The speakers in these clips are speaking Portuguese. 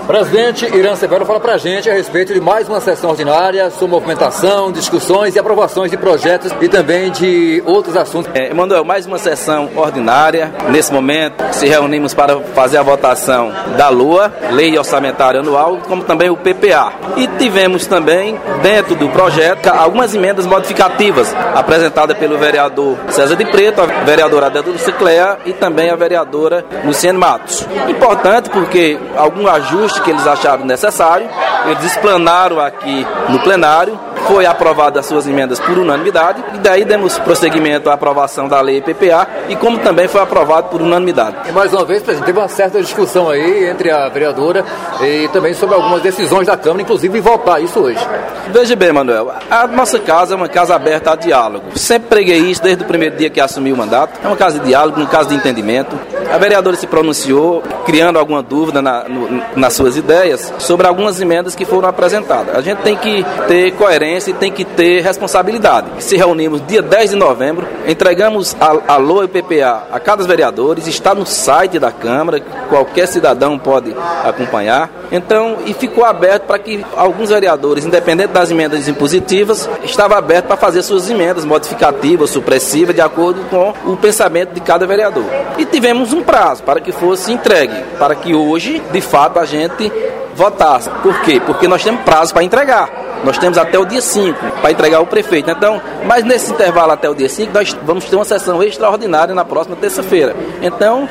Presidente Irã Severo fala pra gente a respeito de mais uma sessão ordinária, sua movimentação, discussões e aprovações de projetos e também de outros assuntos. Emanuel, mais uma sessão ordinária. Nesse momento, se reunimos para fazer a votação da LOA, Lei Orçamentária Anual, como também o PPA. E tivemos também, dentro do projeto, algumas emendas modificativas apresentadas pelo vereador César de Preto, a vereadora Adélia Clea e também a vereadora Luciane Matos. Importante porque algum ajuste que eles acharam necessário, eles explanaram aqui no plenário, foi aprovada as suas emendas por unanimidade e daí demos prosseguimento à aprovação da lei PPA e como também foi aprovado por unanimidade. E mais uma vez, presidente, teve uma certa discussão aí entre a vereadora e também sobre algumas decisões da Câmara, inclusive votar isso hoje. Veja bem, Manuel, a nossa casa é uma casa aberta a diálogo. Sempre preguei isso desde o primeiro dia que assumi o mandato. É uma casa de diálogo, uma casa de entendimento. A vereadora se pronunciou, criando alguma dúvida nas suas ideias sobre algumas emendas que foram apresentadas. A gente tem que ter coerência e tem que ter responsabilidade. Se reunimos dia 10 de novembro, entregamos a LOA e o PPA a cada vereadores, está no site da Câmara, qualquer cidadão pode acompanhar. Então, e ficou aberto para que alguns vereadores, independente das emendas impositivas, estava aberto para fazer suas emendas modificativas, supressivas, de acordo com o pensamento de cada vereador. E tivemos um prazo para que fosse entregue, para que hoje, de fato, a gente votasse. Por quê? Porque nós temos prazo para entregar. Nós temos até o dia 5 para entregar ao prefeito. Então, mas nesse intervalo até o dia 5, nós vamos ter uma sessão extraordinária na próxima terça-feira. Então,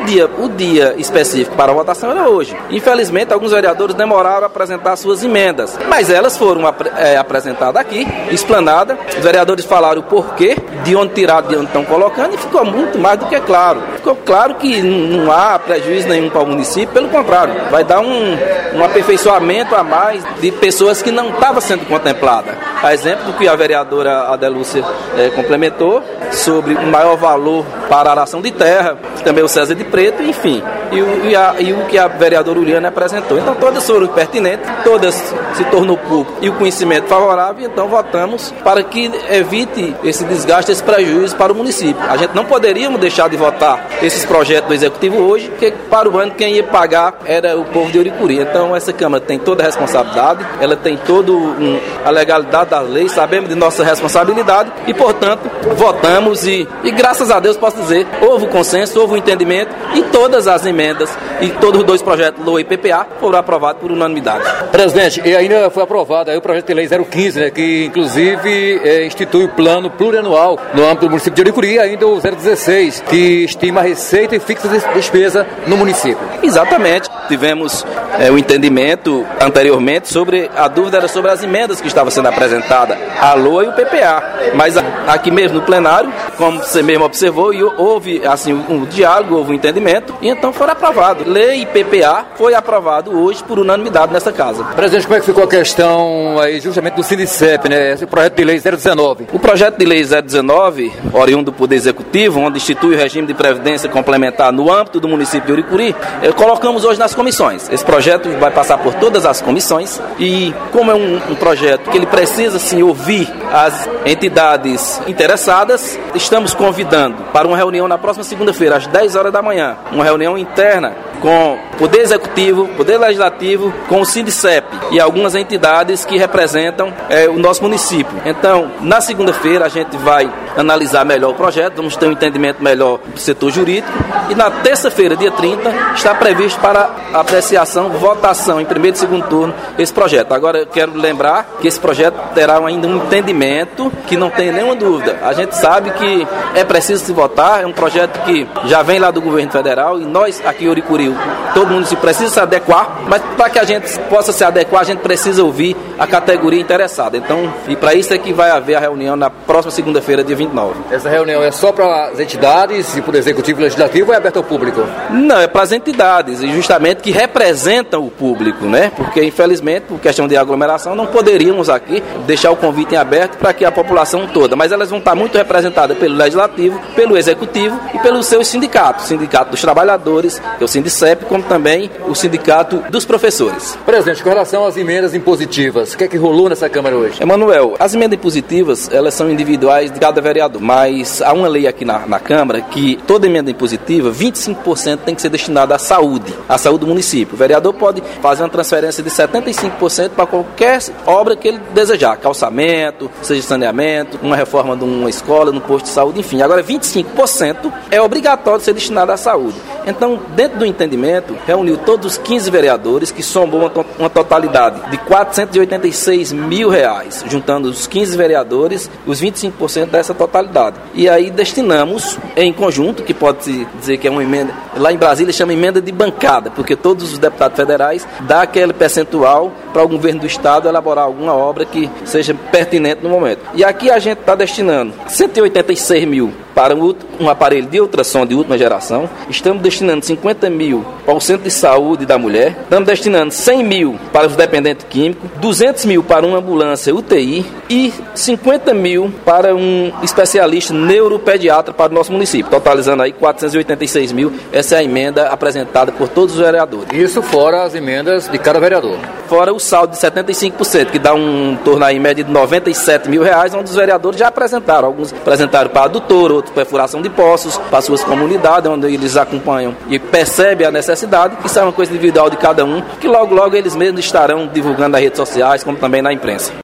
o dia específico para a votação era hoje. Infelizmente, alguns vereadores demoraram a apresentar suas emendas, mas elas foram apresentadas aqui, explanadas. Os vereadores falaram o porquê, de onde tirar, de onde estão colocando, e ficou muito mais do que claro. Ficou claro que não há prejuízo nenhum para o município, pelo contrário, vai dar um aperfeiçoamento a mais de pessoas que não estavam sendo contemplada. A exemplo do que a vereadora Adelúcia complementou sobre o maior valor para a aração de terra, também o César de Preto, enfim, e o que a vereadora Uliana apresentou. Então todas foram pertinentes, todas se tornou público e o conhecimento favorável, então votamos para que evite esse desgaste, esse prejuízo para o município. A gente não poderíamos deixar de votar esses projetos do Executivo hoje, porque para o ano quem ia pagar era o povo de Uricuri. Então essa Câmara tem toda a responsabilidade, ela tem todo a legalidade da lei, sabemos de nossa responsabilidade e, portanto, votamos e graças a Deus posso dizer, houve consenso, houve entendimento e todas as emendas e todos os dois projetos LOA e PPA foram aprovados por unanimidade. Presidente, e ainda foi aprovado aí o projeto de lei 015, né, que inclusive institui o plano plurianual no âmbito do município de Uricuri, e ainda o 016, que estima a receita e fixa de despesa no município. Exatamente. Tivemos o entendimento anteriormente sobre a dúvida era sobre as emendas que estavam sendo apresentadas, a LOA e o PPA. Mas aqui mesmo no plenário, como você mesmo observou, houve assim, um diálogo, houve um entendimento, e então foram aprovados. Lei e PPA foi aprovado hoje por unanimidade nessa casa. Presidente, como é que ficou a questão aí justamente do Sindicep, né? Esse projeto de lei 019? O projeto de lei 019, oriundo do Poder Executivo, onde institui o regime de previdência complementar no âmbito do município de Uricuri, colocamos hoje nas comissões. Esse projeto vai passar por todas as comissões e, como é um projeto que ele precisa sim ouvir as entidades interessadas, estamos convidando para uma reunião na próxima segunda-feira, às 10 horas da manhã, uma reunião interna com o Poder Executivo, Poder Legislativo, com o Sindicep e algumas entidades que representam o nosso município. Então, na segunda-feira a gente vai analisar melhor o projeto, vamos ter um entendimento melhor do setor jurídico e na terça-feira, dia 30, está previsto para apreciação, votação em primeiro e segundo turno esse projeto. Agora eu quero lembrar que esse projeto terá ainda um entendimento que não tem nenhuma dúvida. A gente sabe que é preciso se votar, é um projeto que já vem lá do governo federal e nós aqui em Uricuri, todo mundo precisa se adequar, mas para que a gente possa se adequar, a gente precisa ouvir a categoria interessada. Então, e para isso é que vai haver a reunião na próxima segunda-feira, dia 29. Essa reunião é só para as entidades e para o Executivo e Legislativo ou é aberta ao público? Não, é para as entidades, e justamente que representam o público, né? Porque, infelizmente, por questão de aglomeração, não poderíamos aqui deixar o convite em aberto para que a população toda, mas elas vão estar muito representadas pelo Legislativo, pelo Executivo e pelos seus sindicatos. O Sindicato dos Trabalhadores, que é o Sindicep, CEP, como também o Sindicato dos Professores. Presidente, com relação às emendas impositivas, o que é que rolou nessa Câmara hoje? Emanuel, as emendas impositivas, elas são individuais de cada vereador, mas há uma lei aqui na Câmara que toda emenda impositiva, 25% tem que ser destinada à saúde do município. O vereador pode fazer uma transferência de 75% para qualquer obra que ele desejar, calçamento, seja saneamento, uma reforma de uma escola, de um posto de saúde, enfim. Agora, 25% é obrigatório ser destinado à saúde. Então, dentro do entendimento, reuniu todos os 15 vereadores, que somou uma totalidade de R$486 mil, juntando os 15 vereadores, os 25% dessa totalidade. E aí destinamos em conjunto, que pode-se dizer que é uma emenda, lá em Brasília chama emenda de bancada, porque todos os deputados federais dão aquele percentual para o governo do estado elaborar alguma obra que seja pertinente no momento. E aqui a gente está destinando 186 mil para um aparelho de ultrassom de última geração, estamos destinando 50 mil para o Centro de Saúde da Mulher, estamos destinando 100 mil para os dependentes químicos, 200 mil para uma ambulância UTI e 50 mil para um especialista neuropediatra para o nosso município, totalizando aí 486 mil. Essa é a emenda apresentada por todos os vereadores. Isso fora as emendas de cada vereador. Fora o saldo de 75%, que dá um torno aí em média de 97 mil reais, onde os vereadores já apresentaram. Alguns apresentaram para adutor, outros perfuração de poços, para suas comunidades, onde eles acompanham e percebem a necessidade. Isso é uma coisa individual de cada um, que logo eles mesmos estarão divulgando nas redes sociais, como também na imprensa.